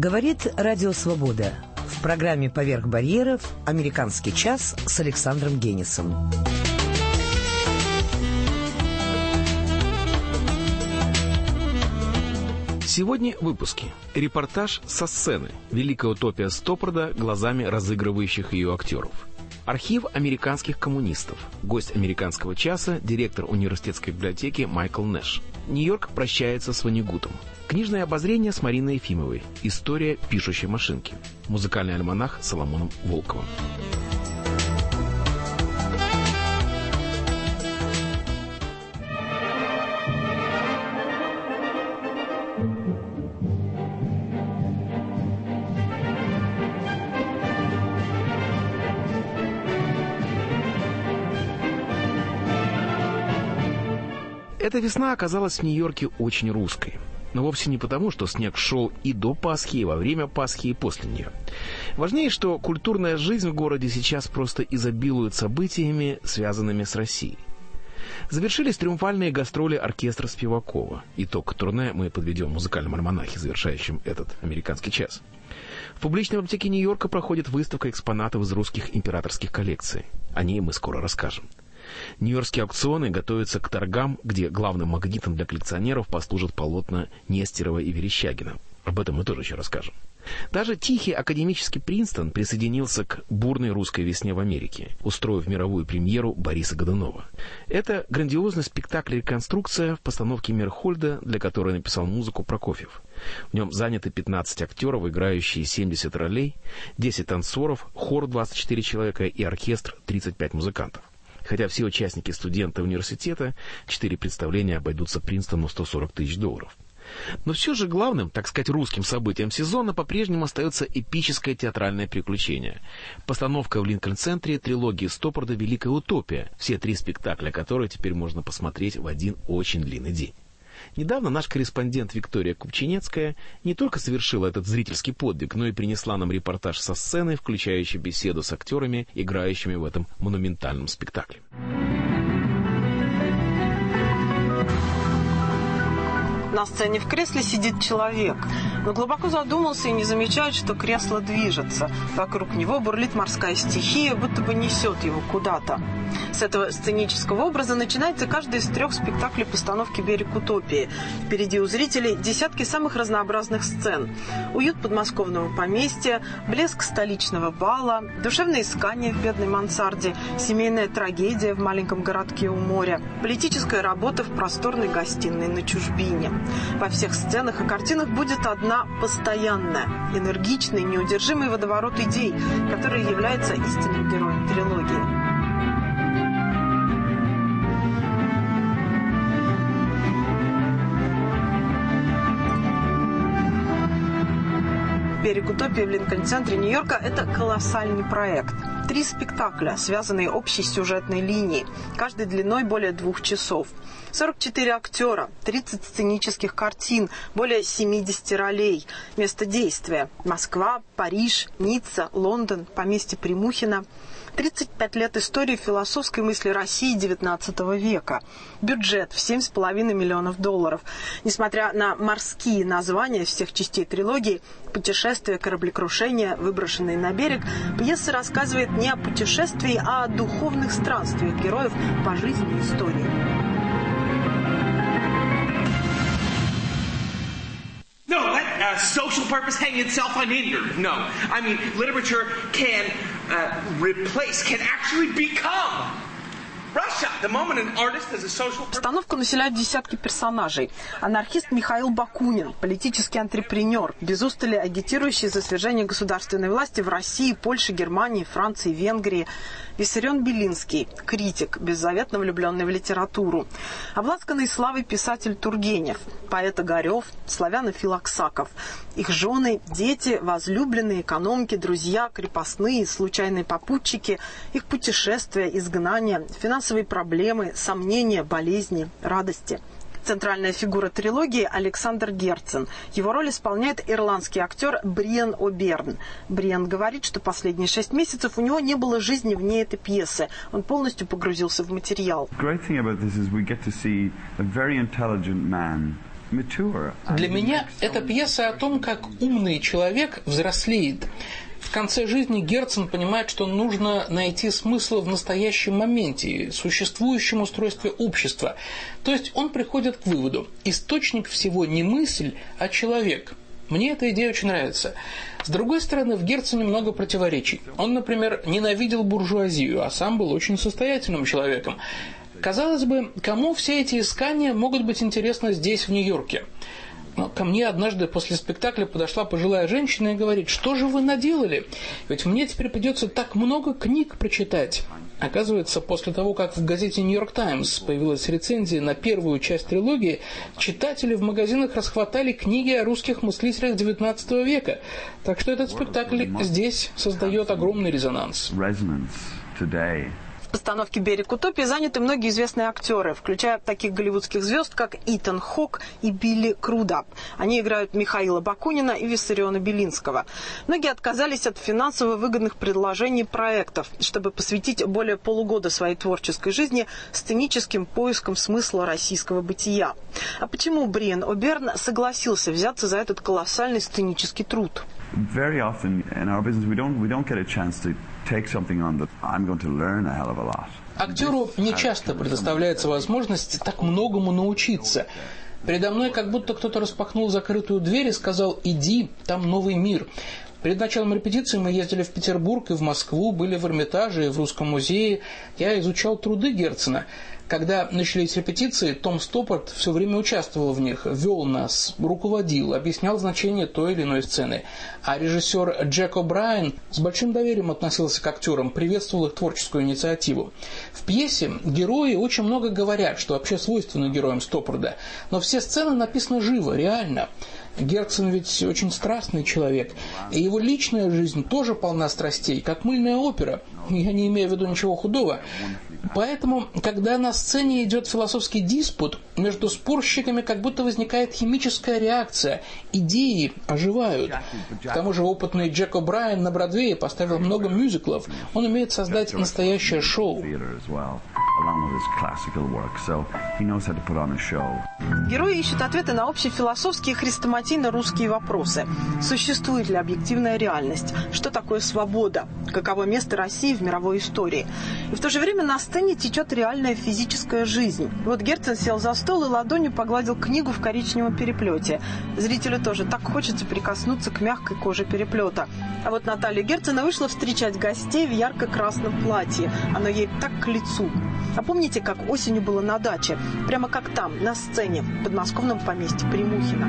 Говорит Радио Свобода. В программе «Поверх барьеров» «Американский час» с Александром Генисом. Сегодня в выпуске. Репортаж со сцены. Великая утопия Стоппарда глазами разыгрывающих ее актеров. Архив американских коммунистов. Гость «Американского часа» — директор университетской библиотеки Майкл Нэш. Нью-Йорк прощается с Воннегутом. Книжное обозрение с Мариной Ефимовой. История пишущей машинки. Музыкальный альманах с Соломоном Волковым. Эта весна оказалась в Нью-Йорке очень русской. Но вовсе не потому, что снег шел и до Пасхи, и во время Пасхи, и после нее. Важнее, что культурная жизнь в городе сейчас просто изобилует событиями, связанными с Россией. Завершились триумфальные гастроли оркестра Спивакова. Итог турне мы подведем в музыкальном альманахе, завершающем этот «Американский час». В публичной библиотеке Нью-Йорка проходит выставка экспонатов из русских императорских коллекций. О ней мы скоро расскажем. Нью-Йоркские аукционы готовятся к торгам, где главным магнитом для коллекционеров послужат полотна Нестерова и Верещагина. Об этом мы тоже еще расскажем. Даже тихий академический Принстон присоединился к бурной русской весне в Америке, устроив мировую премьеру Бориса Годунова. Это грандиозный спектакль-реконструкция в постановке Мейерхольда, для которой написал музыку Прокофьев. В нем заняты 15 актеров, играющие 70 ролей, 10 танцоров, хор 24 человека и оркестр 35 музыкантов. Хотя все участники студенты университета, 4 представления обойдутся Принстону в $140 тысяч. Но все же главным, так сказать, русским событием сезона по-прежнему остается эпическое театральное приключение. Постановка в Линкольн-центре трилогии Стоппарда «Великая утопия», все 3 спектакля, которые теперь можно посмотреть в один очень длинный день. Недавно наш корреспондент Виктория Купчинецкая не только совершила этот зрительский подвиг, но и принесла нам репортаж со сцены, включающий беседу с актерами, играющими в этом монументальном спектакле. На сцене в кресле сидит человек, но глубоко задумался и не замечает, что кресло движется. Вокруг него бурлит морская стихия, будто бы несет его куда-то. С этого сценического образа начинается каждый из 3 спектаклей постановки «Берег утопии». Впереди у зрителей десятки самых разнообразных сцен. Уют подмосковного поместья, блеск столичного бала, душевное искание в бедной мансарде, семейная трагедия в маленьком городке у моря, политическая работа в просторной гостиной на чужбине. Во всех сценах и картинах будет одна постоянная, энергичный, неудержимый водоворот идей, который является истинным героем трилогии. «Берег утопии» в Линкольн-центре Нью-Йорка – это колоссальный проект. 3 спектакля, связанные общей сюжетной линией, каждый длиной более 2 часов. 44 актера, 30 сценических картин, более 70 ролей. Место действия – Москва, Париж, Ницца, Лондон, поместье Примухина. 35 лет истории философской мысли России XIX века. Бюджет в $7,5 миллионов. Несмотря на морские названия всех частей трилогии, путешествие, кораблекрушение, выброшенные на берег, пьеса рассказывает не о путешествии, а о духовных странствиях героев по жизни и истории. No, let social purpose hang itself unhindered. No, I mean, literature can replace, can actually become Russia. The moment an artist has a social purpose. Постановку населяют десятки персонажей. Анархист Михаил Бакунин, политический антрепренер, без устали агитирующий за свержение государственной власти в России, Польше, Германии, Франции, Венгрии. Виссарион Белинский, критик, беззаветно влюбленный в литературу. Обласканный славой писатель Тургенев, поэт Огарев, славян Филаксаков. Их жены, дети, возлюбленные, экономки, друзья, крепостные, случайные попутчики, их путешествия, изгнания, финансовые проблемы, сомнения, болезни, радости. Центральная фигура трилогии – Александр Герцен. Его роль исполняет ирландский актер Бриан О'Берн. Бриан говорит, что последние 6 месяцев у него не было жизни вне этой пьесы. Он полностью погрузился в материал. Для меня это пьеса о том, как умный человек взрослеет. В конце жизни Герцен понимает, что нужно найти смысл в настоящем моменте, существующем устройстве общества. То есть он приходит к выводу: источник всего не мысль, а человек. Мне эта идея очень нравится. С другой стороны, в Герцене много противоречий. Он, например, ненавидел буржуазию, а сам был очень состоятельным человеком. Казалось бы, кому все эти искания могут быть интересны здесь, в Нью-Йорке? Но ко мне однажды после спектакля подошла пожилая женщина и говорит: что же вы наделали? Ведь мне теперь придется так много книг прочитать. Оказывается, после того, как в газете «Нью-Йорк Таймс» появилась рецензия на первую часть трилогии, читатели в магазинах расхватали книги о русских мыслителях XIX века. Так что этот спектакль здесь создает огромный резонанс. В постановке «Берег утопии» заняты многие известные актеры, включая таких голливудских звезд, как Итан Хок и Билли Крудап. Они играют Михаила Бакунина и Виссариона Белинского. Многие отказались от финансово выгодных предложений проектов, чтобы посвятить более полугода своей творческой жизни сценическим поискам смысла российского бытия. А почему Бриан О'Берн согласился взяться за этот колоссальный сценический труд? Very often in our business we don't get a chance to take something on that I'm going to learn a hell of a lot. Актеру нечасто предоставляется возможность так многому научиться. Передо мной как будто кто-то распахнул закрытую дверь и сказал: иди, там новый мир. Перед началом репетиции мы ездили в Петербург и в Москву, были в Эрмитаже и в Русском музее. Я изучал труды Герцена. Когда начались репетиции, Том Стоппард все время участвовал в них, вел нас, руководил, объяснял значение той или иной сцены. А режиссер Джек О'Брайен с большим доверием относился к актерам, приветствовал их творческую инициативу. В пьесе герои очень много говорят, что вообще свойственно героям Стоппарда, но все сцены написаны живо, реально. Герцен ведь очень страстный человек, и его личная жизнь тоже полна страстей, как мыльная опера. Я не имею в виду ничего худого. Поэтому, когда на сцене идет философский диспут, между спорщиками как будто возникает химическая реакция, идеи оживают. К тому же опытный Джек О'Брайен на Бродвее поставил много мюзиклов. Он умеет создать настоящее шоу. Герои ищут ответы на общефилософские и хрестоматийно-русские вопросы. Существует ли объективная реальность? Что такое свобода? Каково место России в мировой истории? И в то же время на сцене течет реальная физическая жизнь. Вот Герцен сел за стол и ладонью погладил книгу в коричневом переплете. Зрителю тоже так хочется прикоснуться к мягкой коже переплета. А вот Наталья Герцена вышла встречать гостей в ярко-красном платье. Оно ей так к лицу. А помните, как осенью было на даче? Прямо как там, на сцене, в подмосковном поместье Примухино.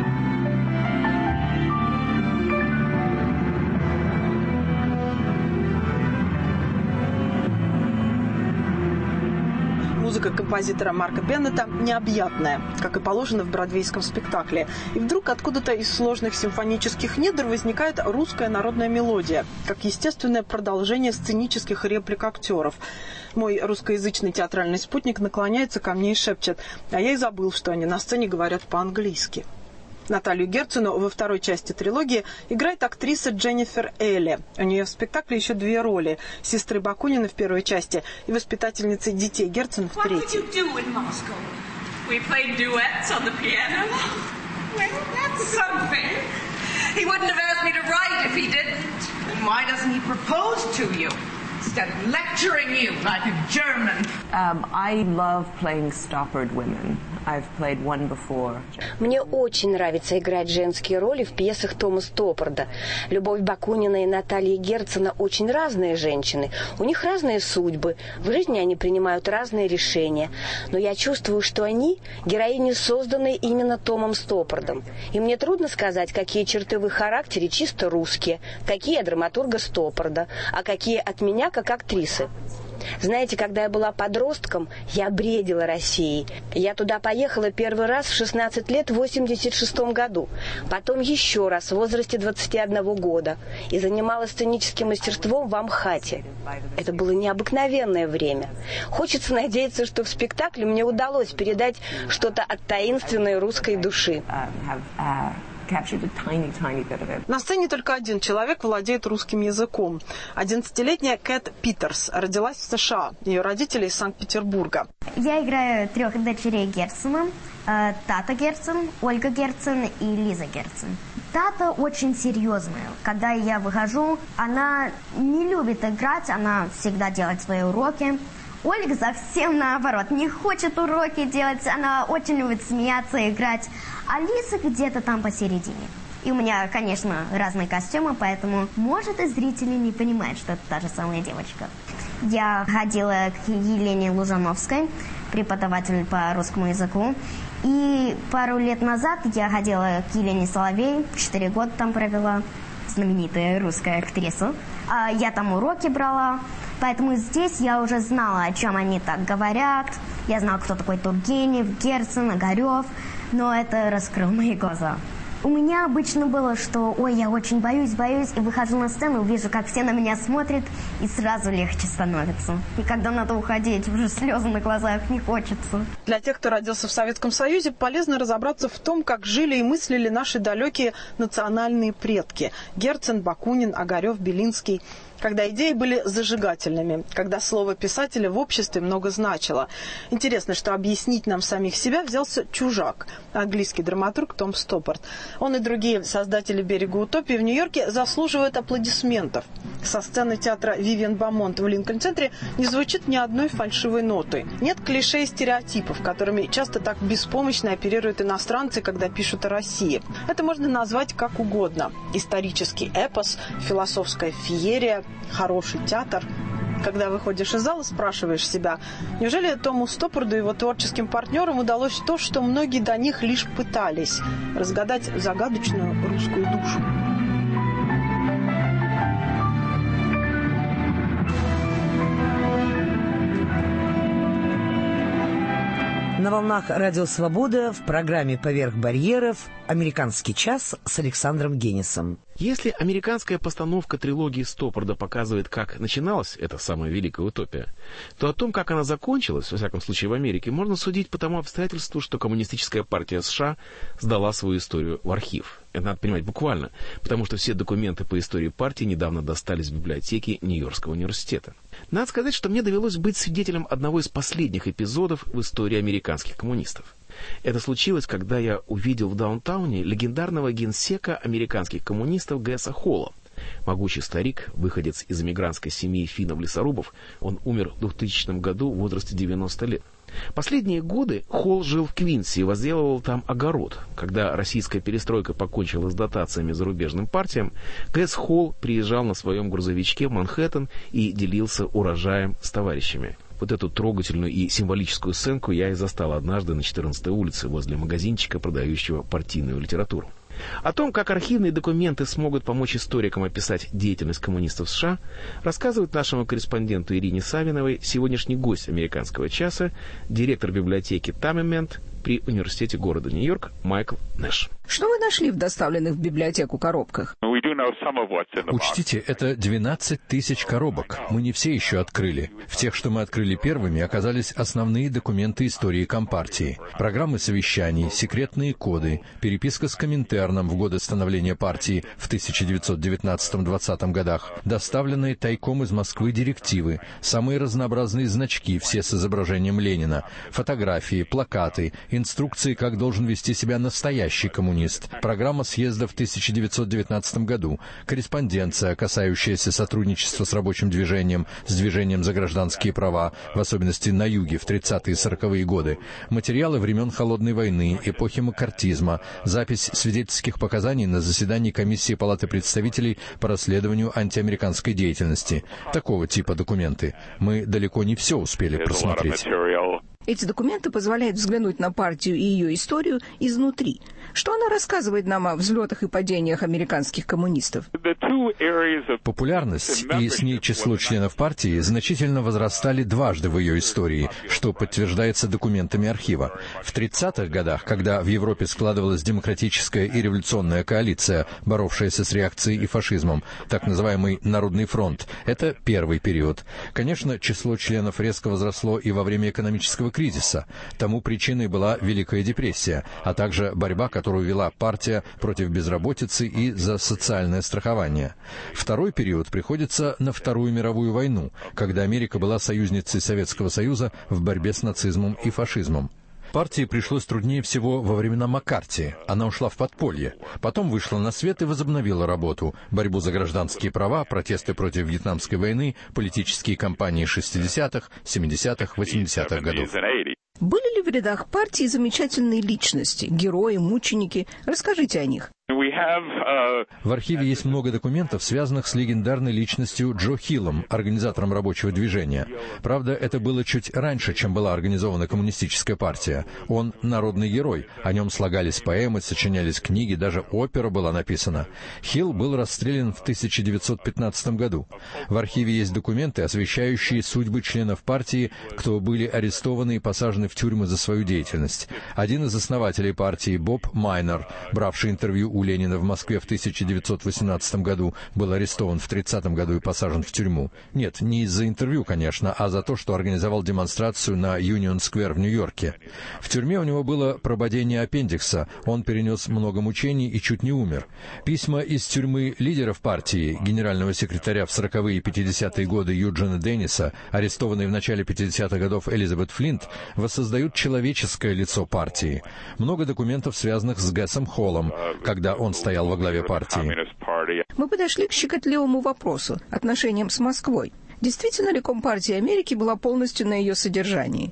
Музыка композитора Марка Беннета необъятная, как и положено в бродвейском спектакле. И вдруг откуда-то из сложных симфонических недр возникает русская народная мелодия, как естественное продолжение сценических реплик актеров. Мой русскоязычный театральный спутник наклоняется ко мне и шепчет: а я и забыл, что они на сцене говорят по-английски. Наталью Герцену во второй части трилогии играет актриса Дженнифер Элли. У нее в спектакле еще две роли – сестры Бакунина в первой части и воспитательницы детей Герцена в третьей. I love playing stoppered women. I've played one before. Мне очень нравится играть женские роли в пьесах Тома Стоппарда. Любовь Бакунина и Наталья Герцена очень разные женщины. У них разные судьбы. В жизни они принимают разные решения. Но я чувствую, что они героини, созданные именно Томом Стоппардом. И мне трудно сказать, какие черты в их характере чисто русские, какие от драматурга Стоппарда, а какие от меня как актрисы. Знаете, когда я была подростком, я бредила Россией. Я туда поехала первый раз в 16 лет в 1986 году. Потом еще раз в возрасте 21 года. И занималась сценическим мастерством в Амхате. Это было необыкновенное время. Хочется надеяться, что в спектакле мне удалось передать что-то от таинственной русской души. captured a tiny, tiny bit of it. На сцене только один человек владеет русским языком. 11-летняя Кэт Питерс родилась в США. Ее родители из Санкт-Петербурга. Я играю 3 дочерей Герцена. Тата Герцен, Ольга Герцен и Лиза Герцен. Тата очень серьезная. Когда я выхожу, она не любит играть, она всегда делает свои уроки. Ольга совсем наоборот, не хочет уроки делать, она очень любит смеяться, играть. А Лиза где-то там посередине. И у меня, конечно, разные костюмы, поэтому, может, и зрители не понимают, что это та же самая девочка. Я ходила к Елене Лужановской, преподаватель по русскому языку. И пару лет назад я ходила к Елене Соловей, 4 года там провела, знаменитая русская актриса. Я там уроки брала, поэтому здесь я уже знала, о чем они так говорят. Я знала, кто такой Тургенев, Герцен, Огарев, но это раскрыло мои глаза. У меня обычно было, что ой, я очень боюсь, и выхожу на сцену, вижу, как все на меня смотрят, и сразу легче становится. И когда надо уходить, уже слезы на глазах, не хочется. Для тех, кто родился в Советском Союзе, полезно разобраться в том, как жили и мыслили наши далекие национальные предки. Герцен, Бакунин, Огарев, Белинский. Когда идеи были зажигательными, когда слово писателя в обществе много значило. Интересно, что объяснить нам самих себя взялся чужак, английский драматург Том Стоппард. Он и другие создатели «Берега утопии» в Нью-Йорке заслуживают аплодисментов. Со сцены театра Вивиан Бамонт в Линкольн-центре не звучит ни одной фальшивой ноты. Нет клише и стереотипов, которыми часто так беспомощно оперируют иностранцы, когда пишут о России. Это можно назвать как угодно. Исторический эпос, философская феерия, хороший театр. Когда выходишь из зала, спрашиваешь себя, неужели Тому Стоппарду и его творческим партнерам удалось то, что многие до них лишь пытались – разгадать загадочную русскую душу. На волнах «Радио Свобода» в программе «Поверх барьеров» «Американский час» с Александром Генисом. Если американская постановка трилогии Стоппарда показывает, как начиналась эта самая великая утопия, то о том, как она закончилась, во всяком случае в Америке, можно судить по тому обстоятельству, что Коммунистическая партия США сдала свою историю в архив. Это надо понимать буквально, потому что все документы по истории партии недавно достались в библиотеке Нью-Йоркского университета. Надо сказать, что мне довелось быть свидетелем одного из последних эпизодов в истории американских коммунистов. Это случилось, когда я увидел в даунтауне легендарного генсека американских коммунистов Гэса Холла. Могучий старик, выходец из эмигрантской семьи финнов-лесорубов, он умер в 2000 году в возрасте 90 лет. Последние годы Холл жил в Квинси и возделывал там огород. Когда российская перестройка покончила с дотациями зарубежным партиям, Гэс Холл приезжал на своем грузовичке в Манхэттен и делился урожаем с товарищами. Вот эту трогательную и символическую сценку я и застал однажды на 14-й улице возле магазинчика, продающего партийную литературу. О том, как архивные документы смогут помочь историкам описать деятельность коммунистов США, рассказывает нашему корреспонденту Ирине Савиновой сегодняшний гость «Американского часа», директор библиотеки Таммемент при университете города Нью-Йорк Майкл Нэш. Что вы нашли в доставленных в библиотеку коробках? Учтите, это 12 тысяч коробок. Мы не все еще открыли. В тех, что мы открыли первыми, оказались основные документы истории Компартии. Программы совещаний, секретные коды, переписка с Коминтерном в годы становления партии в 1919-20 годах, доставленные тайком из Москвы директивы, самые разнообразные значки, все с изображением Ленина, фотографии, плакаты, инструкции, как должен вести себя настоящий коммунист, программа съезда в 1919 году, корреспонденция, касающаяся сотрудничества с рабочим движением, с движением за гражданские права, в особенности на юге в 30-е и 40-е годы, материалы времен Холодной войны, эпохи маккартизма, запись свидетельских показаний на заседании комиссии Палаты представителей по расследованию антиамериканской деятельности. Такого типа документы. Мы далеко не все успели просмотреть. Эти документы позволяют взглянуть на партию и ее историю изнутри. Что она рассказывает нам о взлетах и падениях американских коммунистов? Популярность и с ней число членов партии значительно возрастали дважды в ее истории, что подтверждается документами архива. В 30-х годах, когда в Европе складывалась демократическая и революционная коалиция, боровшаяся с реакцией и фашизмом, так называемый Народный фронт, это первый период. Конечно, число членов резко возросло и во время экономического кризиса. Тому причиной была Великая депрессия, а также борьба, которую вела партия против безработицы и за социальное страхование. Второй период приходится на Вторую мировую войну, когда Америка была союзницей Советского Союза в борьбе с нацизмом и фашизмом. Партии пришлось труднее всего во времена Маккарти. Она ушла в подполье. Потом вышла на свет и возобновила работу. Борьбу за гражданские права, протесты против Вьетнамской войны, политические кампании 60-х, 70-х, 80-х годов. Были ли в рядах партии замечательные личности, герои, мученики? Расскажите о них. В архиве есть много документов, связанных с легендарной личностью Джо Хиллом, организатором рабочего движения. Правда, это было чуть раньше, чем была организована коммунистическая партия. Он народный герой. О нем слагались поэмы, сочинялись книги, даже опера была написана. Хилл был расстрелян в 1915 году. В архиве есть документы, освещающие судьбы членов партии, кто были арестованы и посажены в тюрьмы за свою деятельность. Один из основателей партии, Боб Майнер, бравший интервью у Ленина в Москве в 1918 году, был арестован в 1930 году и посажен в тюрьму. Нет, не из-за интервью, конечно, а за то, что организовал демонстрацию на Юнион-сквер в Нью-Йорке. В тюрьме у него было прободение аппендикса, он перенес много мучений и чуть не умер. Письма из тюрьмы лидеров партии, генерального секретаря в 40-е и 50-е годы Юджина Денниса, арестованной в начале 50-х годов Элизабет Флинт, воссоздают человеческое лицо партии. Много документов, связанных с Гэссом Холлом, когда он стоял во главе партии. Мы подошли к щекотливому вопросу — отношениям с Москвой. Действительно ли Компартия Америки была полностью на ее содержании?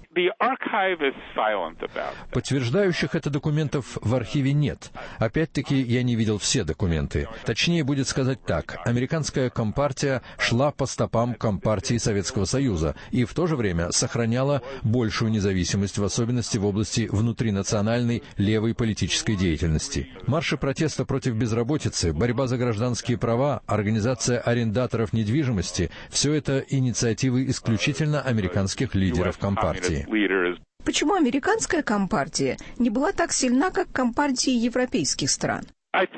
Подтверждающих это документов в архиве нет. Опять-таки, я не видел все документы. Точнее будет сказать так. Американская Компартия шла по стопам Компартии Советского Союза и в то же время сохраняла большую независимость, в особенности в области внутринациональной левой политической деятельности. Марши протеста против безработицы, борьба за гражданские права, организация арендаторов недвижимости — все это инициативы исключительно американских лидеров Компартии. Почему американская Компартия не была так сильна, как Компартии европейских стран?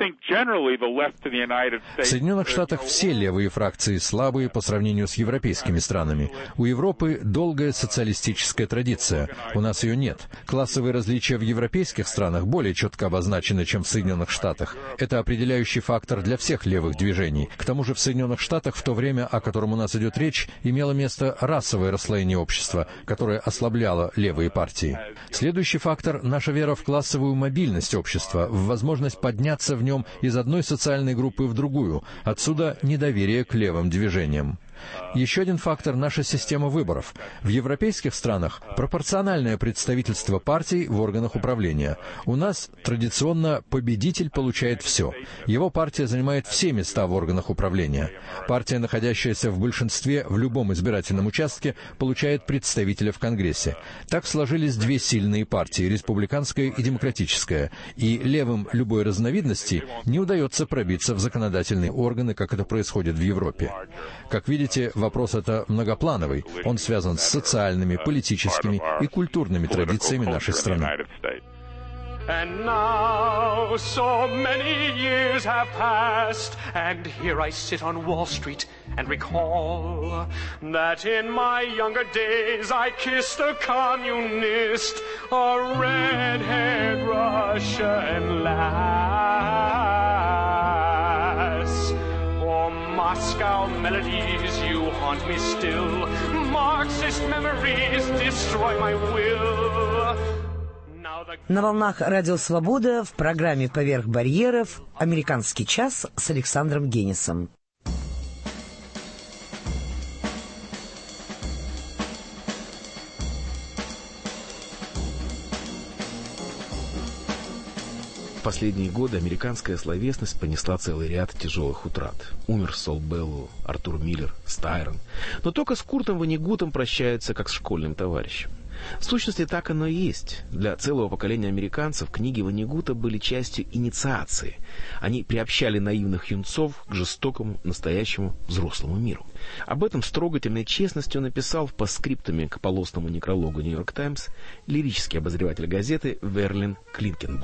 В Соединенных Штатах все левые фракции слабые по сравнению с европейскими странами. У Европы долгая социалистическая традиция. У нас ее нет. Классовые различия в европейских странах более четко обозначены, чем в Соединенных Штатах. Это определяющий фактор для всех левых движений. К тому же в Соединенных Штатах в то время, о котором у нас идет речь, имело место расовое расслоение общества, которое ослабляло левые партии. Следующий фактор — наша вера в классовую мобильность общества, в возможность подняться в нем из одной социальной группы в другую. Отсюда недоверие к левым движениям. Еще один фактор — наша система выборов. В европейских странах пропорциональное представительство партий в органах управления. У нас традиционно победитель получает все. Его партия занимает все места в органах управления. Партия, находящаяся в большинстве в любом избирательном участке, получает представителя в Конгрессе. Так сложились две сильные партии — республиканская и демократическая. И левым любой разновидности не удается пробиться в законодательные органы, как это происходит в Европе. Как видите, вопрос это многоплановый. Он связан с социальными, политическими и культурными традициями нашей страны. And now so many years have passed, and here I sit on Wall Street and recall that in my younger days I kissed a communist, a red-haired Russian lass. Oh, Moscow melodies, you haunt me still. Marxist memories destroy my will. На волнах Радио Свобода в программе «Поверх барьеров» «Американский час» с Александром Генисом. В последние годы американская словесность понесла целый ряд тяжелых утрат. Умер Сол Беллоу, Артур Миллер, Стайрон. Но только с Куртом Воннегутом прощаются как с школьным товарищем. В сущности, так оно и есть. Для целого поколения американцев книги Воннегута были частью инициации. Они приобщали наивных юнцов к жестокому, настоящему, взрослому миру. Об этом с трогательной честностью написал в постскриптуме к полосному некрологу «Нью-Йорк Таймс» лирический обозреватель газеты Верлин Клинкенборг.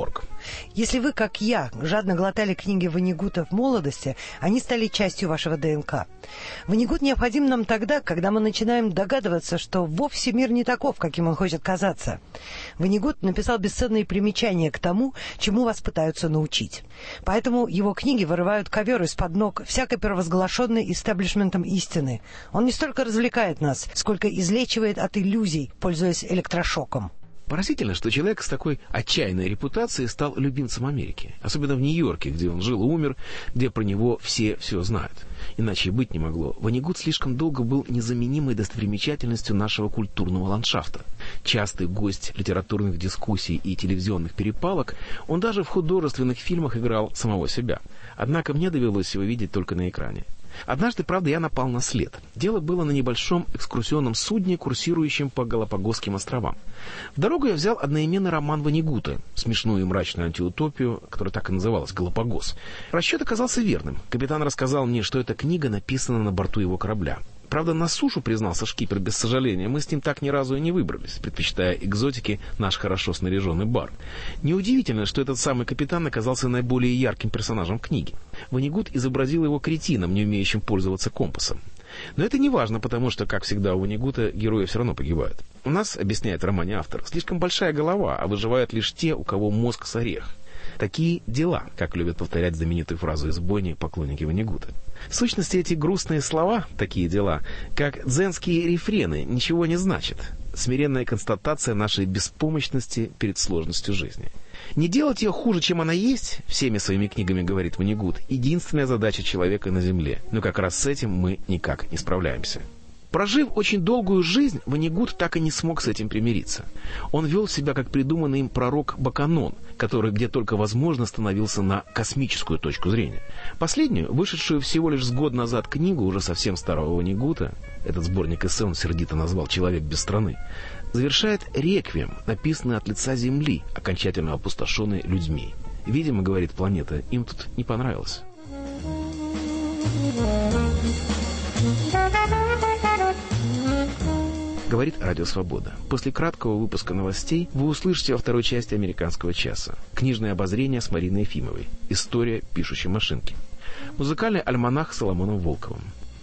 Если вы, как я, жадно глотали книги Воннегута в молодости, они стали частью вашего ДНК. Воннегут необходим нам тогда, когда мы начинаем догадываться, что вовсе мир не таков, каким он хочет казаться. Воннегут написал бесценные примечания к тому, чему вас пытаются научить. Поэтому его книги вырывают ковер из-под ног всякой провозглашенной истеблишментом истины. Он не столько развлекает нас, сколько излечивает от иллюзий, пользуясь электрошоком. Поразительно, что человек с такой отчаянной репутацией стал любимцем Америки. Особенно в Нью-Йорке, где он жил и умер, где про него все знают. Иначе и быть не могло. Воннегут слишком долго был незаменимой достопримечательностью нашего культурного ландшафта. Частый гость литературных дискуссий и телевизионных перепалок, он даже в художественных фильмах играл самого себя. Однако мне довелось его видеть только на экране. Однажды, правда, я напал на след. Дело было на небольшом экскурсионном судне, курсирующем по Галапагосским островам. В дорогу я взял одноименный роман Воннегута, смешную и мрачную антиутопию, которая так и называлась «Галапагос». Расчет оказался верным. Капитан рассказал мне, что эта книга написана на борту его корабля. Правда, на сушу, признался шкипер без сожаления, мы с ним так ни разу и не выбрались, предпочитая экзотике наш хорошо снаряженный бар. Неудивительно, что этот самый капитан оказался наиболее ярким персонажем книги. Воннегут изобразил его кретином, не умеющим пользоваться компасом. Но это не важно, потому что, как всегда у Воннегута, герои все равно погибают. У нас, объясняет в романе автор, слишком большая голова, а выживают лишь те, у кого мозг с орех. Такие дела, как любят повторять знаменитую фразу из «Бойни» поклонники Воннегута. В сущности, эти грустные слова, такие дела, как дзенские рефрены, ничего не значат. Смиренная констатация нашей беспомощности перед сложностью жизни. Не делать ее хуже, чем она есть, всеми своими книгами говорит Воннегут, единственная задача человека на земле. Но как раз с этим мы никак не справляемся. Прожив очень долгую жизнь, Воннегут так и не смог с этим примириться. Он вел себя как придуманный им пророк Баканон, который где только возможно становился на космическую точку зрения. Последнюю, вышедшую всего лишь с год назад книгу уже совсем старого Воннегута, этот сборник эссе он сердито назвал «Человек без страны», завершает реквием, написанный от лица Земли, окончательно опустошенной людьми. Видимо, говорит планета, им тут не понравилось. Говорит Радио Свобода. После краткого выпуска новостей вы услышите во второй части «Американского часа» книжное обозрение с Мариной Ефимовой. История пишущей машинки. Музыкальный альманах с Соломоном Волковым.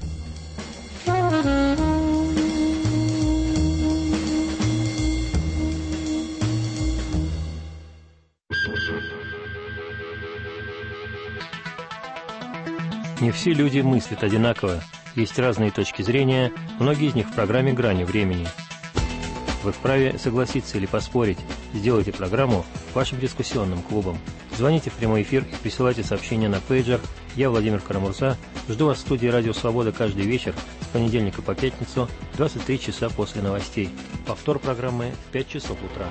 Не все люди мыслят одинаково. Есть разные точки зрения, многие из них в программе «Грани времени». Вы вправе согласиться или поспорить. Сделайте программу вашим дискуссионным клубом. Звоните в прямой эфир и присылайте сообщения на пейджер. Я, Владимир Карамурза, жду вас в студии «Радио Свобода» каждый вечер с понедельника по пятницу, 23 часа после новостей. Повтор программы в 5 часов утра.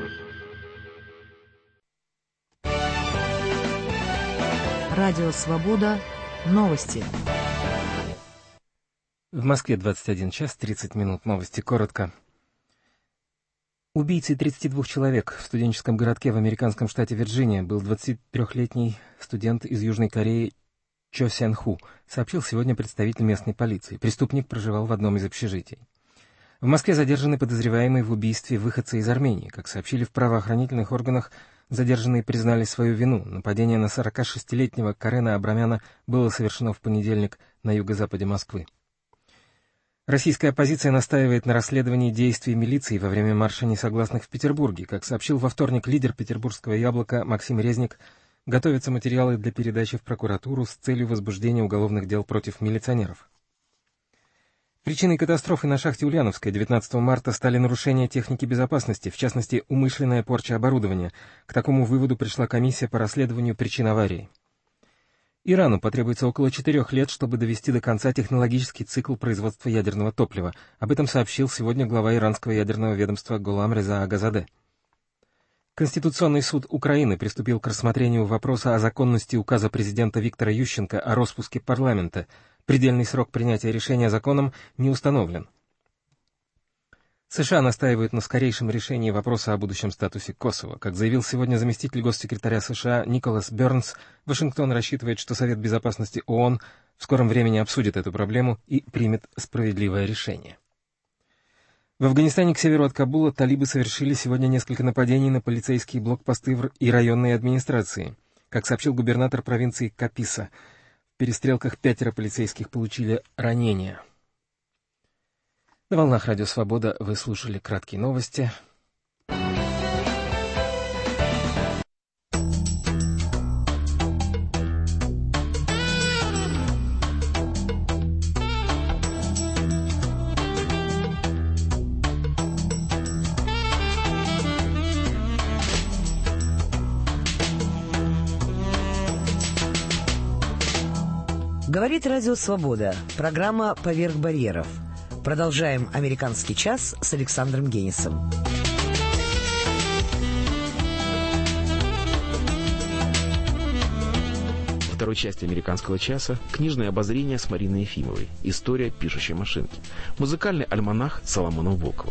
Радио Свобода. Новости. В Москве 21 час 30 минут. Новости коротко. Убийцей 32 человек в студенческом городке в американском штате Вирджиния был 23-летний студент из Южной Кореи Чо Сен Ху, сообщил сегодня представитель местной полиции. Преступник проживал в одном из общежитий. В Москве задержаны подозреваемые в убийстве выходца из Армении. Как сообщили в правоохранительных органах, задержанные признали свою вину. Нападение на 46-летнего Карена Абрамяна было совершено в понедельник на юго-западе Москвы. Российская оппозиция настаивает на расследовании действий милиции во время марша несогласных в Петербурге. Как сообщил во вторник лидер петербургского «Яблока» Максим Резник, готовятся материалы для передачи в прокуратуру с целью возбуждения уголовных дел против милиционеров. Причиной катастрофы на шахте Ульяновская 19 марта стали нарушения техники безопасности, в частности, умышленная порча оборудования. К такому выводу пришла комиссия по расследованию причин аварии. Ирану потребуется около 4 лет, чтобы довести до конца технологический цикл производства ядерного топлива. Об этом сообщил сегодня глава иранского ядерного ведомства Голам Реза Агазаде. Конституционный суд Украины приступил к рассмотрению вопроса о законности указа президента Виктора Ющенко о распуске парламента. Предельный срок принятия решения законом не установлен. США настаивают на скорейшем решении вопроса о будущем статусе Косово. Как заявил сегодня заместитель госсекретаря США Николас Бернс, Вашингтон рассчитывает, что Совет безопасности ООН в скором времени обсудит эту проблему и примет справедливое решение. В Афганистане к северу от Кабула талибы совершили сегодня несколько нападений на полицейские блокпосты и районные администрации. Как сообщил губернатор провинции Каписа, в перестрелках 5 полицейских получили ранения. На волнах Радио Свобода вы слушали краткие новости. Говорит Радио Свобода. Программа «Поверх барьеров». Продолжаем «Американский час» с Александром Генисом. Во второй части «Американского часа» книжное обозрение с Мариной Ефимовой. История пишущей машинки. Музыкальный альманах с Соломоном Волковым.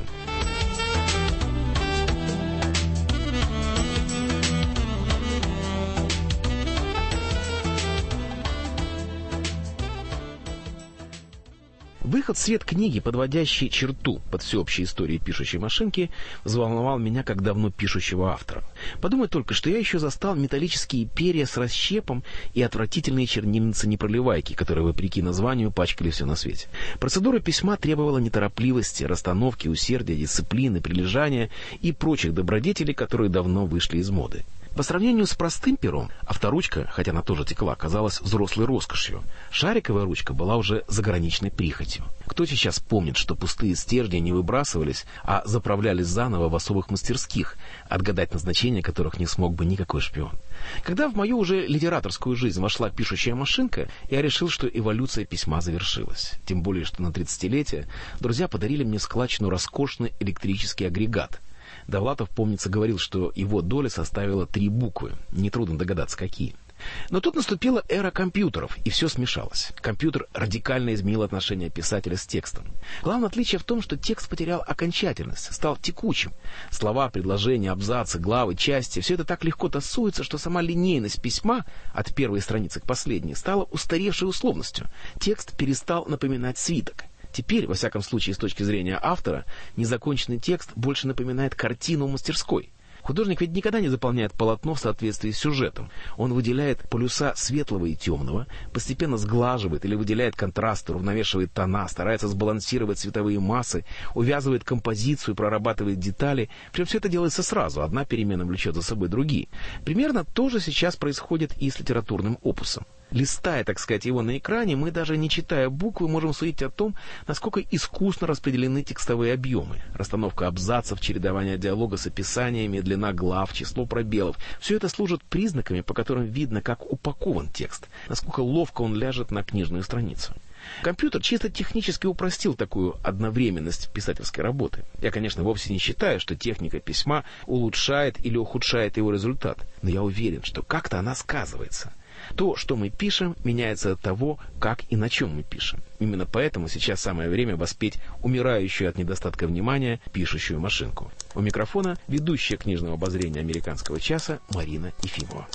Выход в свет книги, подводящей черту под всеобщей историей пишущей машинки, взволновал меня как давно пишущего автора. Подумай только, что я еще застал металлические перья с расщепом и отвратительные чернильницы-непроливайки, которые, вопреки названию, пачкали все на свете. Процедура письма требовала неторопливости, расстановки, усердия, дисциплины, прилежания и прочих добродетелей, которые давно вышли из моды. По сравнению с простым пером, авторучка, хотя она тоже текла, казалась взрослой роскошью. Шариковая ручка была уже заграничной прихотью. Кто сейчас помнит, что пустые стержни не выбрасывались, а заправлялись заново в особых мастерских, отгадать назначение которых не смог бы никакой шпион? Когда в мою уже литераторскую жизнь вошла пишущая машинка, я решил, что эволюция письма завершилась. Тем более, что на 30-летие друзья подарили мне складчину роскошный электрический агрегат. Довлатов, помнится, говорил, что его доля составила 3 буквы. Нетрудно догадаться, какие. Но тут наступила эра компьютеров, и все смешалось. Компьютер радикально изменил отношение писателя с текстом. Главное отличие в том, что текст потерял окончательность, стал текучим. Слова, предложения, абзацы, главы, части — все это так легко тасуется, что сама линейность письма от первой страницы к последней стала устаревшей условностью. Текст перестал напоминать свиток. Теперь, во всяком случае, с точки зрения автора, незаконченный текст больше напоминает картину в мастерской. Художник ведь никогда не заполняет полотно в соответствии с сюжетом. Он выделяет полюса светлого и темного, постепенно сглаживает или выделяет контраст, уравновешивает тона, старается сбалансировать цветовые массы, увязывает композицию, прорабатывает детали. Причем все это делается сразу, одна перемена влечет за собой другие. Примерно то же сейчас происходит и с литературным опусом. Листая, так сказать, его на экране, мы, даже не читая буквы, можем судить о том, насколько искусно распределены текстовые объемы. Расстановка абзацев, чередование диалога с описаниями, длина глав, число пробелов. Все это служит признаками, по которым видно, как упакован текст, насколько ловко он ляжет на книжную страницу. Компьютер чисто технически упростил такую одновременность писательской работы. Я, конечно, вовсе не считаю, что техника письма улучшает или ухудшает его результат, но я уверен, что как-то она сказывается. То, что мы пишем, меняется от того, как и на чем мы пишем. Именно поэтому сейчас самое время воспеть умирающую от недостатка внимания пишущую машинку. У микрофона ведущая книжного обозрения «Американского часа» Марина Ефимова.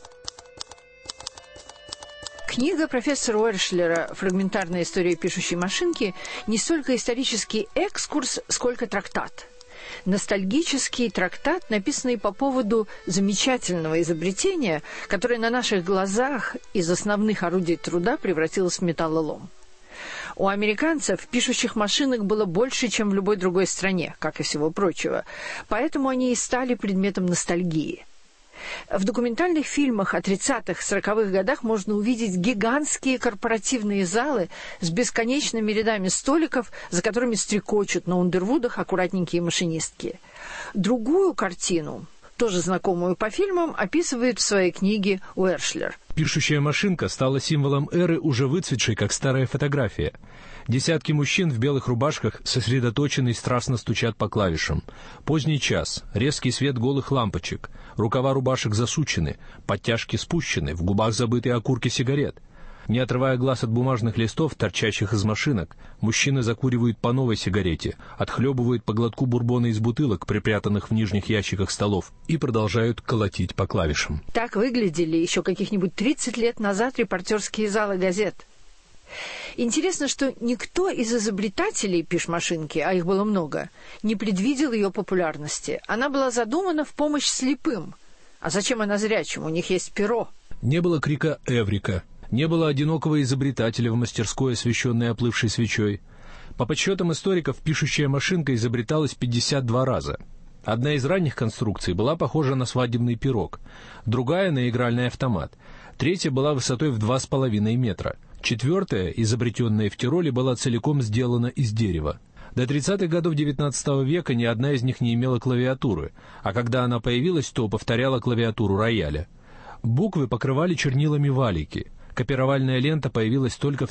Книга профессора Уэршлера «Фрагментарная история пишущей машинки» не столько исторический экскурс, сколько трактат. Ностальгический трактат, написанный по поводу замечательного изобретения, которое на наших глазах из основных орудий труда превратилось в металлолом. У американцев пишущих машинок было больше, чем в любой другой стране, как и всего прочего, поэтому они и стали предметом ностальгии. В документальных фильмах о 30-40-х годах можно увидеть гигантские корпоративные залы с бесконечными рядами столиков, за которыми стрекочут на ундервудах аккуратненькие машинистки. Другую картину, тоже знакомую по фильмам, описывает в своей книге Уэршлер. Пишущая машинка стала символом эры, уже выцветшей, как старая фотография. Десятки мужчин в белых рубашках сосредоточенно и страстно стучат по клавишам. Поздний час, резкий свет голых лампочек, рукава рубашек засучены, подтяжки спущены, в губах забытые окурки сигарет. Не отрывая глаз от бумажных листов, торчащих из машинок, мужчины закуривают по новой сигарете, отхлебывают по глотку бурбона из бутылок, припрятанных в нижних ящиках столов, и продолжают колотить по клавишам. Так выглядели еще каких-нибудь 30 лет назад репортерские залы газет. Интересно, что никто из изобретателей пишмашинки, а их было много, не предвидел ее популярности. Она была задумана в помощь слепым. А зачем она зрячим? У них есть перо. Не было крика «Эврика», не было одинокого изобретателя в мастерской, освещенной оплывшей свечой. По подсчетам историков, пишущая машинка изобреталась 52 раза. Одна из ранних конструкций была похожа на свадебный пирог, другая — на игральный автомат, третья была высотой в 2,5 метра. Четвертая, изобретенная в Тироле, была целиком сделана из дерева. До 30-х годов XIX века ни одна из них не имела клавиатуры, а когда она появилась, то повторяла клавиатуру рояля. Буквы покрывали чернилами валики. Копировальная лента появилась только в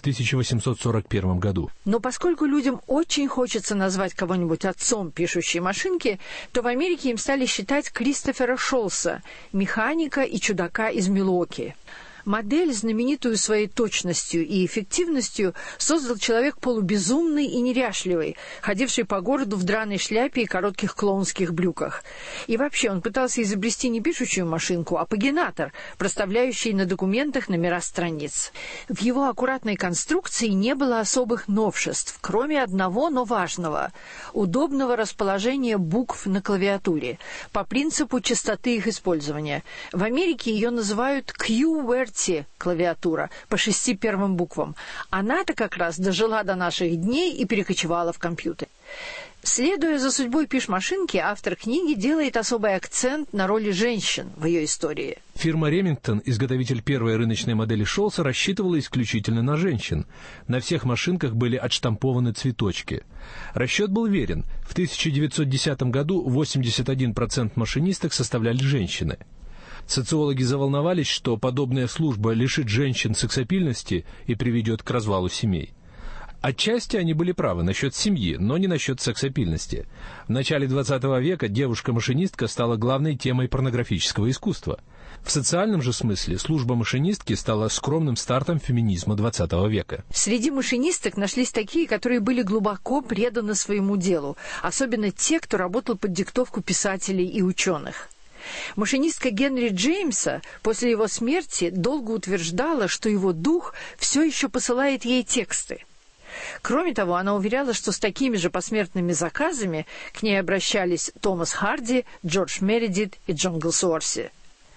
1841 году. Но поскольку людям очень хочется назвать кого-нибудь отцом пишущей машинки, то в Америке им стали считать Кристофера Шолса, механика и чудака из Милуоки. Модель, знаменитую своей точностью и эффективностью, создал человек полубезумный и неряшливый, ходивший по городу в драной шляпе и коротких клоунских брюках. И вообще он пытался изобрести не пишущую машинку, а пагинатор, проставляющий на документах номера страниц. В его аккуратной конструкции не было особых новшеств, кроме одного, но важного – удобного расположения букв на клавиатуре, по принципу частоты их использования. В Америке ее называют QWERTY клавиатура по 6 первым буквам. Она-то как раз дожила до наших дней и перекочевала в компьютер. Следуя за судьбой пишмашинки, автор книги делает особый акцент на роли женщин в ее истории. Фирма Remington, изготовитель первой рыночной модели Шолса, рассчитывала исключительно на женщин. На всех машинках были отштампованы цветочки. Расчет был верен. В 1910 году 81% машинисток составляли женщины. Социологи заволновались, что подобная служба лишит женщин сексапильности и приведет к развалу семей. Отчасти они были правы насчет семьи, но не насчет сексапильности. В начале XX века девушка-машинистка стала главной темой порнографического искусства. В социальном же смысле служба машинистки стала скромным стартом феминизма XX века. Среди машинисток нашлись такие, которые были глубоко преданы своему делу, особенно те, кто работал под диктовку писателей и ученых. Машинистка Генри Джеймса после его смерти долго утверждала, что его дух все еще посылает ей тексты. Кроме того, она уверяла, что с такими же посмертными заказами к ней обращались Томас Харди, Джордж Мередит и Джон Голсуорси.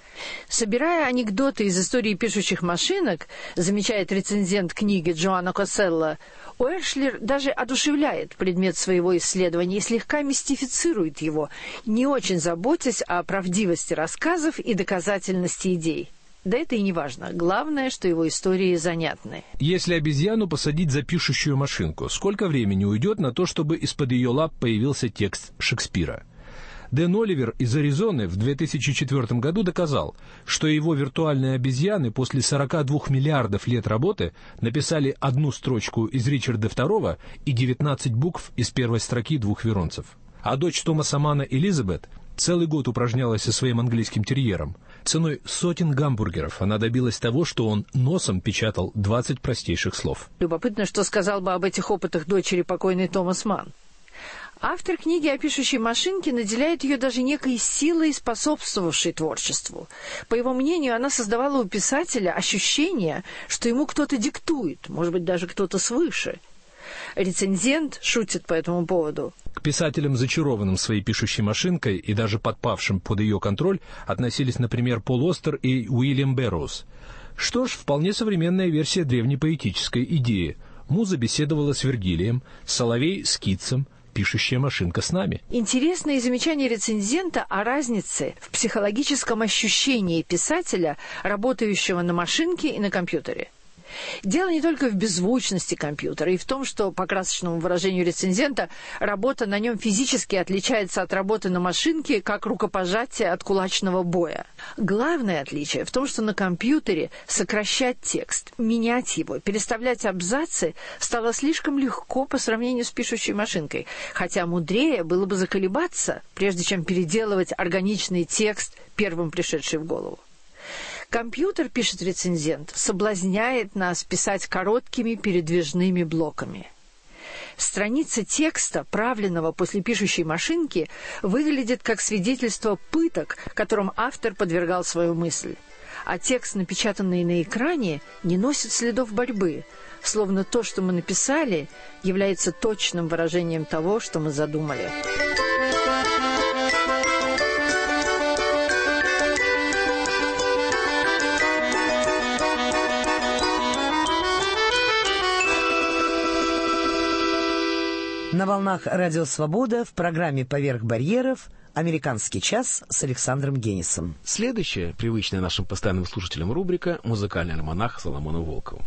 Собирая анекдоты из истории пишущих машинок, замечает рецензент книги Джоанна Коселла, Уэршлер даже одушевляет предмет своего исследования и слегка мистифицирует его, не очень заботясь о правдивости рассказов и доказательности идей. Да это и не важно. Главное, что его истории занятны. Если обезьяну посадить за пишущую машинку, сколько времени уйдет на то, чтобы из-под ее лап появился текст Шекспира? Дэн Оливер из Аризоны в 2004 году доказал, что его виртуальные обезьяны после 42 миллиардов лет работы написали одну строчку из Ричарда II и 19 букв из первой строки двух веронцев. А дочь Томаса Мана Элизабет целый год упражнялась со своим английским терьером. Ценой сотен гамбургеров она добилась того, что он носом печатал 20 простейших слов. Любопытно, что сказал бы об этих опытах дочери покойный Томас Ман. Автор книги о пишущей машинке наделяет ее даже некой силой, способствовавшей творчеству. По его мнению, она создавала у писателя ощущение, что ему кто-то диктует, может быть, даже кто-то свыше. Рецензент шутит по этому поводу. К писателям, зачарованным своей пишущей машинкой и даже подпавшим под ее контроль, относились, например, Пол Остер и Уильям Берроуз. Что ж, вполне современная версия древнепоэтической идеи. Муза беседовала с Вергилием, Соловей с Китсом, пишущая машинка с нами. Интересное замечание рецензента о разнице в психологическом ощущении писателя, работающего на машинке и на компьютере. Дело не только в беззвучности компьютера и в том, что, по красочному выражению рецензента, работа на нем физически отличается от работы на машинке, как рукопожатие от кулачного боя. Главное отличие в том, что на компьютере сокращать текст, менять его, переставлять абзацы стало слишком легко по сравнению с пишущей машинкой, хотя мудрее было бы заколебаться, прежде чем переделывать органичный текст, первым пришедший в голову. Компьютер, пишет рецензент, соблазняет нас писать короткими передвижными блоками. Страница текста, правленного после пишущей машинки, выглядит как свидетельство пыток, которым автор подвергал свою мысль. а текст, напечатанный на экране, не носит следов борьбы, словно то, что мы написали, является точным выражением того, что мы задумали. На волнах «Радио Свобода» в программе «Поверх барьеров» «Американский час» с Александром Генисом. Следующая, привычная нашим постоянным слушателям рубрика «Музыкальный альманах» Соломону Волкову.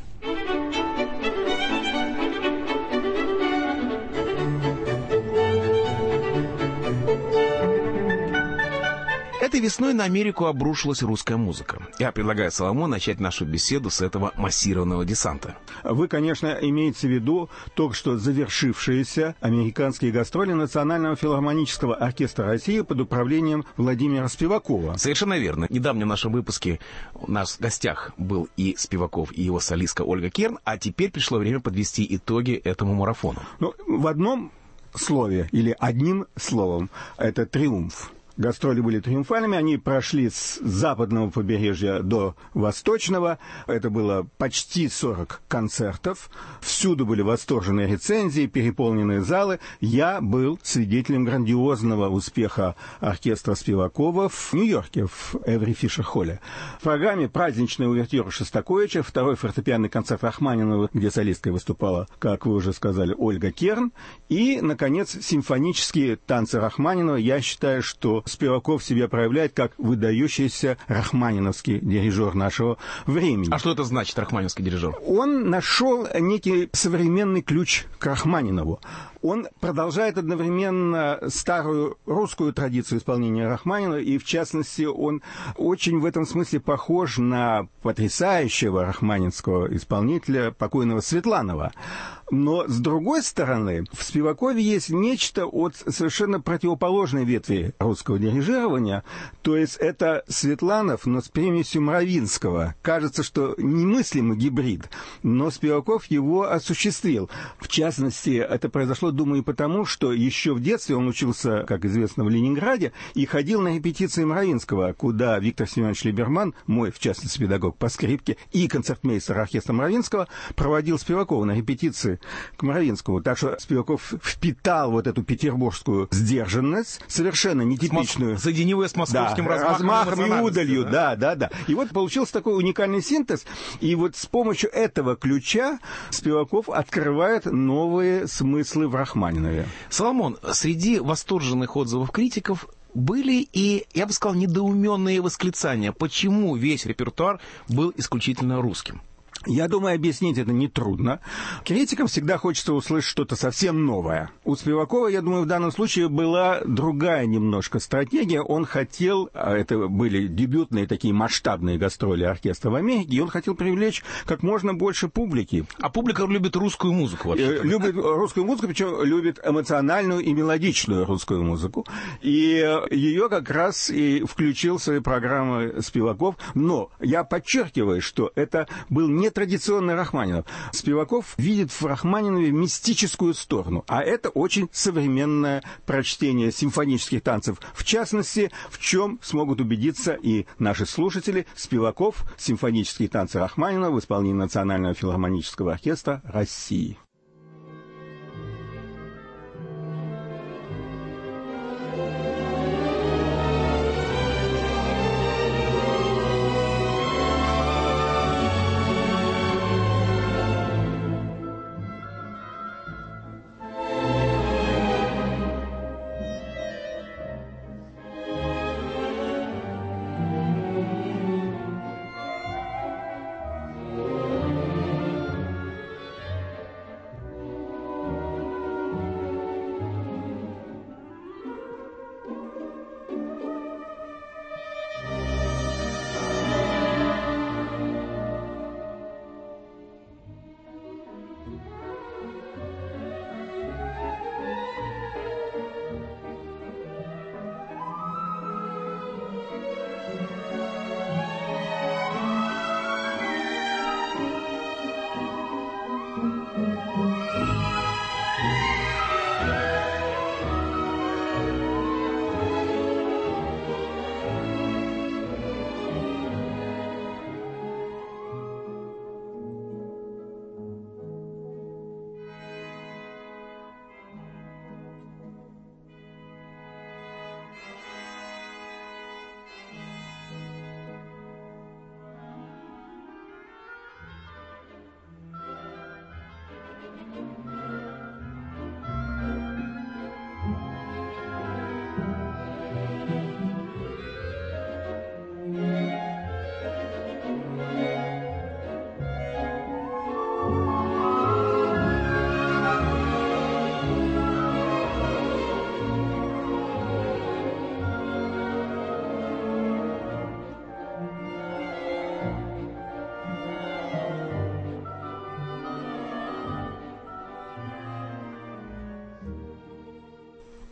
Этой весной на Америку обрушилась русская музыка. Я предлагаю Соломону начать нашу беседу с этого массированного десанта. Вы, конечно, имеете в виду только что завершившиеся американские гастроли Национального филармонического оркестра России под управлением Владимира Спивакова. Совершенно верно. Недавно в нашем выпуске у нас в гостях был и Спиваков, и его солистка Ольга Керн, а теперь пришло время подвести итоги этому марафону. Ну, в одном слове или одним словом это триумф. Гастроли были триумфальными, они прошли с западного побережья до восточного. Это было почти 40 концертов. Всюду были восторженные рецензии, переполненные залы. Я был свидетелем грандиозного успеха оркестра Спивакова в Нью-Йорке, в Эври Фишер-холле. В программе праздничная увертюра Шостаковича, второй фортепианный концерт Рахманинова, где солисткой выступала, как вы уже сказали, Ольга Керн. И, наконец, симфонические танцы Рахманинова. Я считаю, что Спиваков себя проявляет как выдающийся рахманиновский дирижер нашего времени. А что это значит, рахманиновский дирижер? Он нашел некий современный ключ к Рахманинову. Он продолжает одновременно старую русскую традицию исполнения Рахманинова, и, в частности, он очень в этом смысле похож на потрясающего рахманинского исполнителя, покойного Светланова. Но, с другой стороны, в Спивакове есть нечто от совершенно противоположной ветви русского дирижирования, то есть это Светланов, но с примесью Мравинского. Кажется, что немыслимый гибрид, но Спиваков его осуществил. В частности, это произошло, думаю, потому, что еще в детстве он учился, как известно, в Ленинграде и ходил на репетиции Мравинского, куда Виктор Семенович Либерман, мой, в частности, педагог по скрипке, и концертмейстер оркестра Мравинского, проводил Спивакова на репетиции к Мравинскому. Так что Спиваков впитал вот эту петербургскую сдержанность, совершенно нетипичную. Соединив ее с московским размахом и удалью. Да. И вот получился такой уникальный синтез. И вот с помощью этого ключа Спиваков открывает новые смыслы в Рахманинове. Соломон, среди восторженных отзывов критиков были и, я бы сказал, недоуменные восклицания. Почему весь репертуар был исключительно русским? Я думаю, объяснить это нетрудно. Критикам всегда хочется услышать что-то совсем новое. У Спивакова, я думаю, в данном случае была другая немножко стратегия. Он хотел, это были дебютные такие масштабные гастроли оркестра в Америке, и он хотел привлечь как можно больше публики. А публика любит русскую музыку вообще. Любит русскую музыку, причем любит эмоциональную и мелодичную русскую музыку. И ее как раз и включил в свои программы Спиваков. Но я подчеркиваю, что это был не традиционный Рахманинов. Спиваков видит в Рахманинове мистическую сторону, а это очень современное прочтение симфонических танцев. В частности, в чем смогут убедиться и наши слушатели, Спиваков симфонические танцы Рахманинова в исполнении Национального филармонического оркестра России.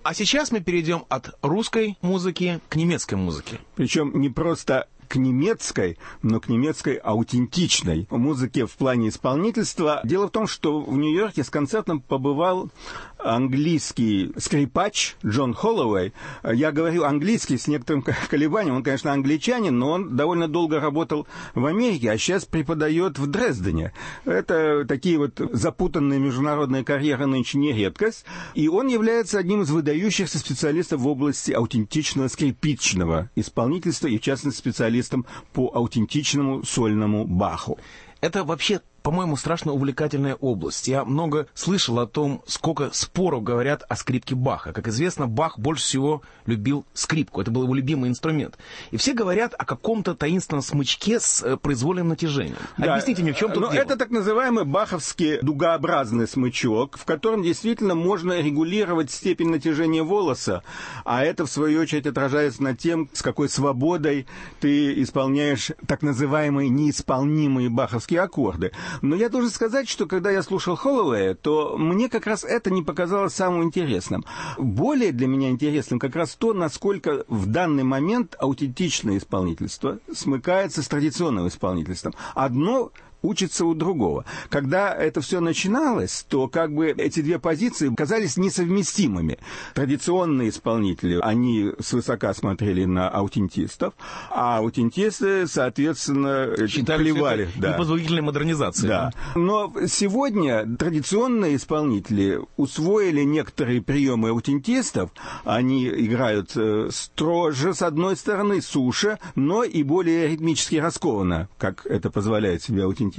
А сейчас мы перейдем от русской музыки к немецкой музыке. Причем не просто к немецкой, но к немецкой аутентичной музыке в плане исполнительства. Дело в том, что в Нью-Йорке с концертом побывал английский скрипач Джон Холлоуэй. Я говорю английский с некоторым колебанием. Он, конечно, англичанин, но он довольно долго работал в Америке, а сейчас преподает в Дрездене. Это такие вот запутанные международные карьеры нынче не редкость. И он является одним из выдающихся специалистов в области аутентичного скрипичного исполнительства, и в частности специалистом по аутентичному сольному Баху. Это вообще, по-моему, страшно увлекательная область. Я много слышал о том, сколько споров говорят о скрипке Баха. Как известно, Бах больше всего любил скрипку. Это был его любимый инструмент. И все говорят о каком-то таинственном смычке с произвольным натяжением. Да. Объясните мне, в чем тут дело? Это так называемый баховский дугообразный смычок, в котором действительно можно регулировать степень натяжения волоса, а это, в свою очередь, отражается на тем, с какой свободой ты исполняешь так называемые неисполнимые баховские аккорды. Но я должен сказать, что когда я слушал Холлоуэя, то мне как раз это не показалось самым интересным. Более для меня интересным как раз то, насколько в данный момент аутентичное исполнительство смыкается с традиционным исполнительством. Одно учится у другого. Когда это все начиналось, то как бы эти две позиции казались несовместимыми. Традиционные исполнители, они свысока смотрели на аутентистов, а аутентисты, соответственно, плевали. Да. Непозволительной модернизации. Да. Но сегодня традиционные исполнители усвоили некоторые приемы аутентистов. Они играют строже, с одной стороны, суше, но и более ритмически раскованно, как это позволяет себе аутентист.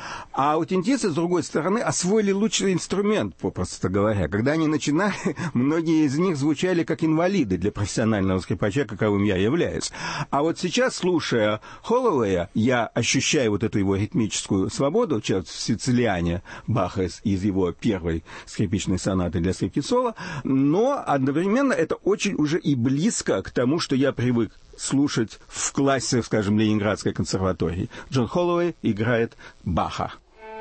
А аутентисты, с другой стороны, освоили лучший инструмент, попросту говоря. Когда они начинали, многие из них звучали как инвалиды для профессионального скрипача, каковым я являюсь. А вот сейчас, слушая Холлоуэя, я ощущаю вот эту его ритмическую свободу, в Сицилиане Баха из его первой скрипичной сонаты для скрипки соло, но одновременно это очень уже и близко к тому, что я привык слушать в классе, скажем, Ленинградской консерватории. Джон Холлоуэй играет Баха.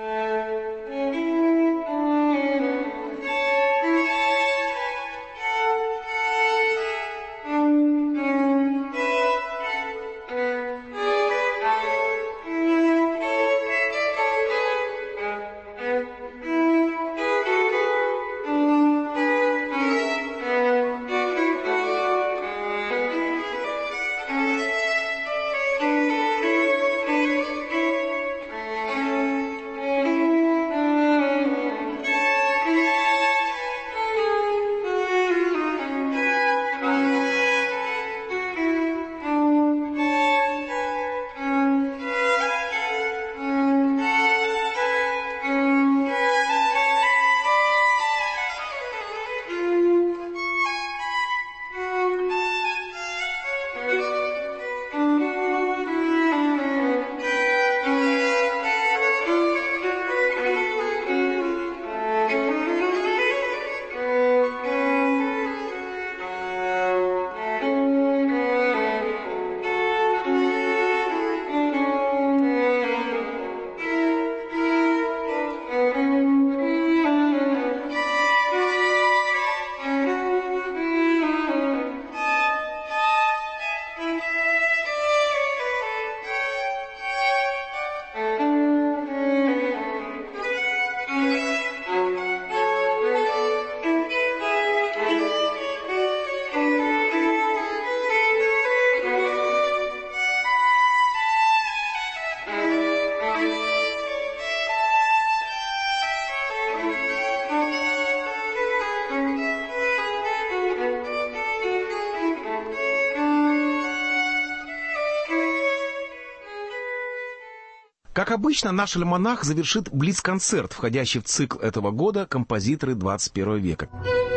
Как обычно, наш альманах завершит блиц-концерт, входящий в цикл этого года «Композиторы 21 века».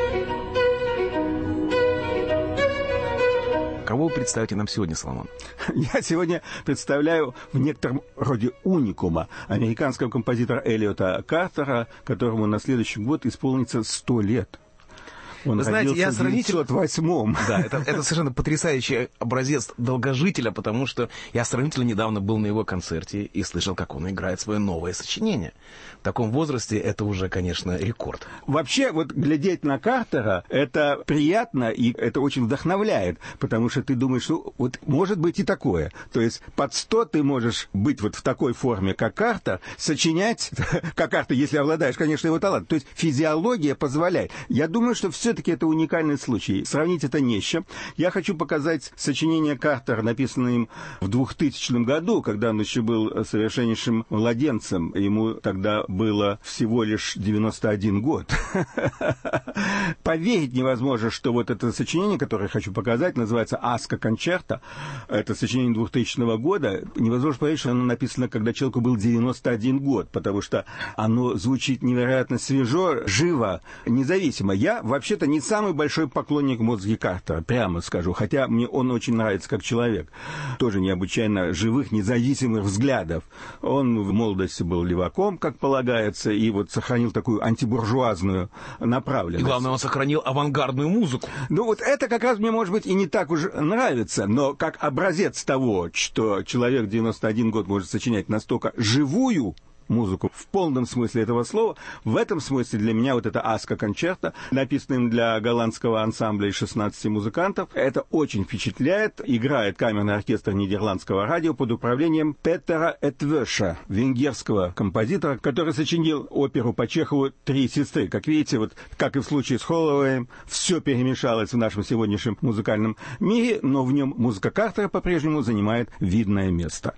Кого вы представите нам сегодня, Соломон? Я сегодня представляю в некотором роде уникума американского композитора Эллиота Картера, которому на следующий год исполнится 100 лет. Он Вы знаете, я родился в 908-м. Да, это совершенно потрясающий образец долгожителя, потому что я сравнительно недавно был на его концерте и слышал, как он играет свое новое сочинение. В таком возрасте это уже, конечно, рекорд. Вообще, вот глядеть на Картера, это приятно и это очень вдохновляет, потому что ты думаешь, что вот может быть и такое. То есть под 100 ты можешь быть вот в такой форме, как Картер, сочинять, как Картер, если обладаешь, конечно, его талантом. То есть физиология позволяет. Я думаю, что все-таки это уникальный случай. Сравнить это не с чем. Я хочу показать сочинение Картера, написанное им в 2000 году, когда он еще был совершеннейшим младенцем. Ему тогда было всего лишь 91 год. Поверить невозможно, что вот это сочинение, которое я хочу показать, называется «Аска кончерта». Это сочинение 2000 года. Невозможно поверить, что оно написано, когда человеку был 91 год, потому что оно звучит невероятно свежо, живо, независимо. Я, вообще-то, не самый большой поклонник музыки Картера, прямо скажу, хотя мне он очень нравится как человек. Тоже необычайно живых, независимых взглядов. Он в молодости был леваком, как полагается, и вот сохранил такую антибуржуазную направленность. И главное, он сохранил авангардную музыку. Ну вот это как раз мне, может быть, и не так уж нравится, но как образец того, что человек 91 год может сочинять настолько живую музыку в полном смысле этого слова. В этом смысле для меня вот эта «Аска кончерта», написанная для голландского ансамбля из 16 музыкантов, это очень впечатляет. Играет камерный оркестр Нидерландского радио под управлением Петера Этвеша, венгерского композитора, который сочинил оперу по Чехову «Три сестры». Как видите, вот как и в случае с Холлоуэем, все перемешалось в нашем сегодняшнем музыкальном мире, но в нем музыка Картера по-прежнему занимает видное место.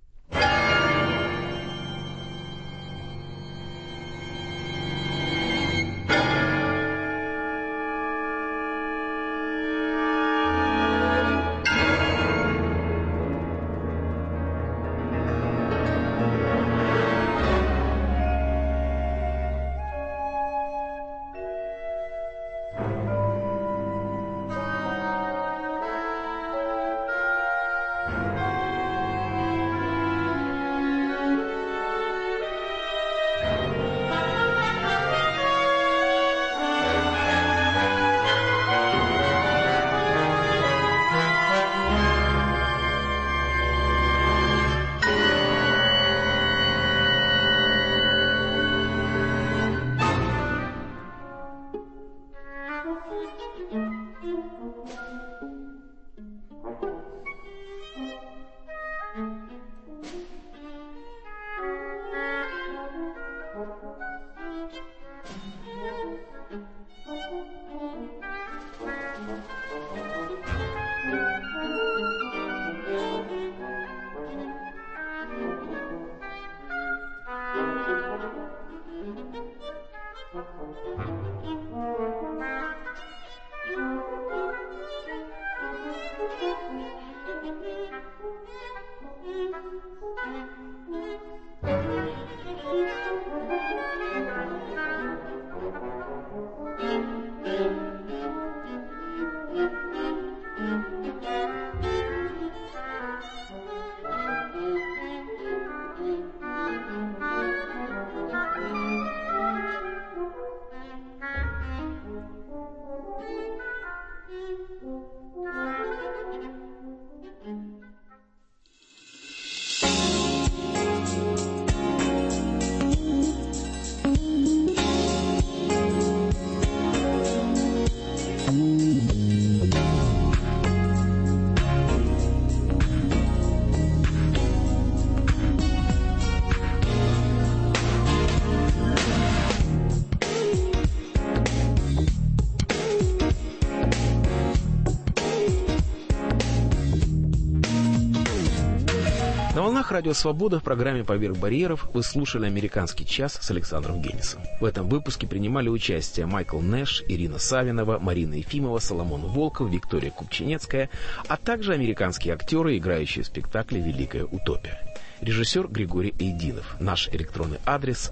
На волнах Радио Свобода в программе «Поверх барьеров» вы слушали «Американский час» с Александром Генисом. В этом выпуске принимали участие Майкл Нэш, Ирина Савинова, Марина Ефимова, Соломон Волков, Виктория Купчинецкая, а также американские актеры, играющие в спектакле «Великая утопия». Режиссер Григорий Эйдинов. Наш электронный адрес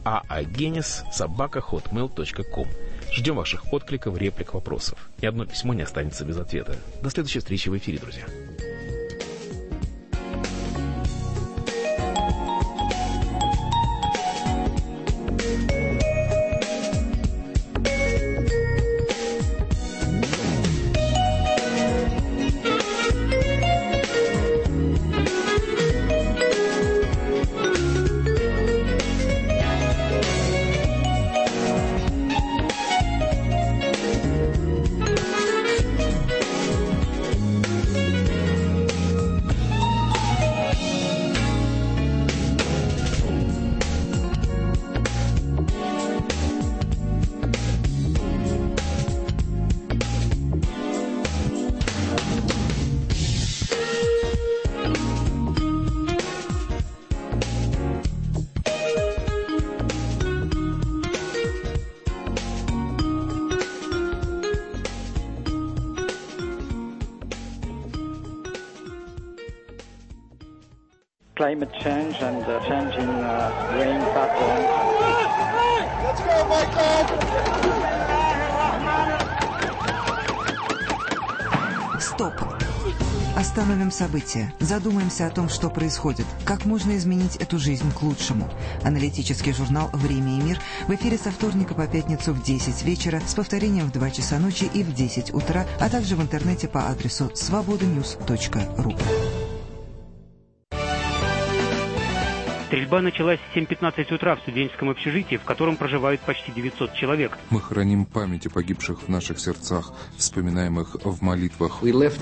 aagenis@hotmail.com. Ждем ваших откликов, реплик, вопросов. Ни одно письмо не останется без ответа. До следующей встречи в эфире, друзья. climate change and change in rain patterns. Let's go, Michael! Стоп! Остановим события. Задумаемся о том, что происходит. Как можно изменить эту жизнь к лучшему. Аналитический журнал «Время и мир» в эфире со вторника по пятницу в 10 вечера с повторением в 2 часа ночи и в 10 утра, а также в интернете по адресу svobodanews.ru. Стрельба началась в 7:15 утра в студенческом общежитии, в котором проживают почти 900 человек. Мы храним память о погибших в наших сердцах, вспоминаем их в молитвах.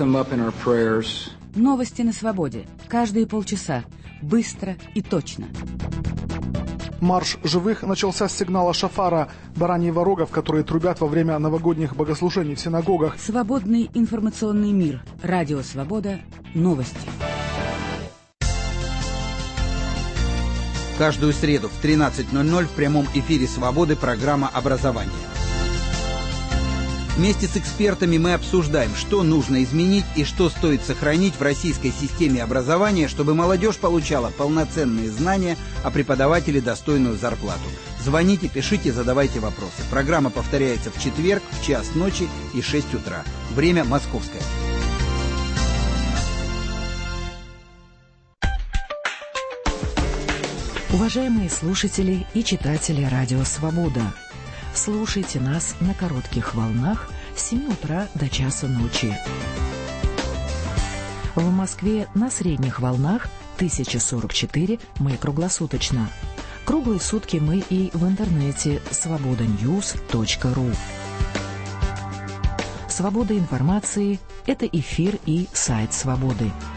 Новости на свободе. Каждые полчаса. Быстро и точно. Марш живых начался с сигнала шафара, бараньего рога, в которые трубят во время новогодних богослужений в синагогах. Свободный информационный мир. Радио «Свобода». Новости. Каждую среду в 13:00 в прямом эфире «Свободы» программа «Образование». Вместе с экспертами мы обсуждаем, что нужно изменить и что стоит сохранить в российской системе образования, чтобы молодежь получала полноценные знания, а преподаватели достойную зарплату. Звоните, пишите, задавайте вопросы. Программа повторяется в четверг в 1:00 ночи и 6 утра. Время московское. Уважаемые слушатели и читатели радио «Свобода», слушайте нас на коротких волнах с 7 утра до часа ночи. В Москве на средних волнах 1044 мы круглосуточно. Круглые сутки мы и в интернете svobodanews.ru. Свобода информации – это эфир и сайт «Свободы».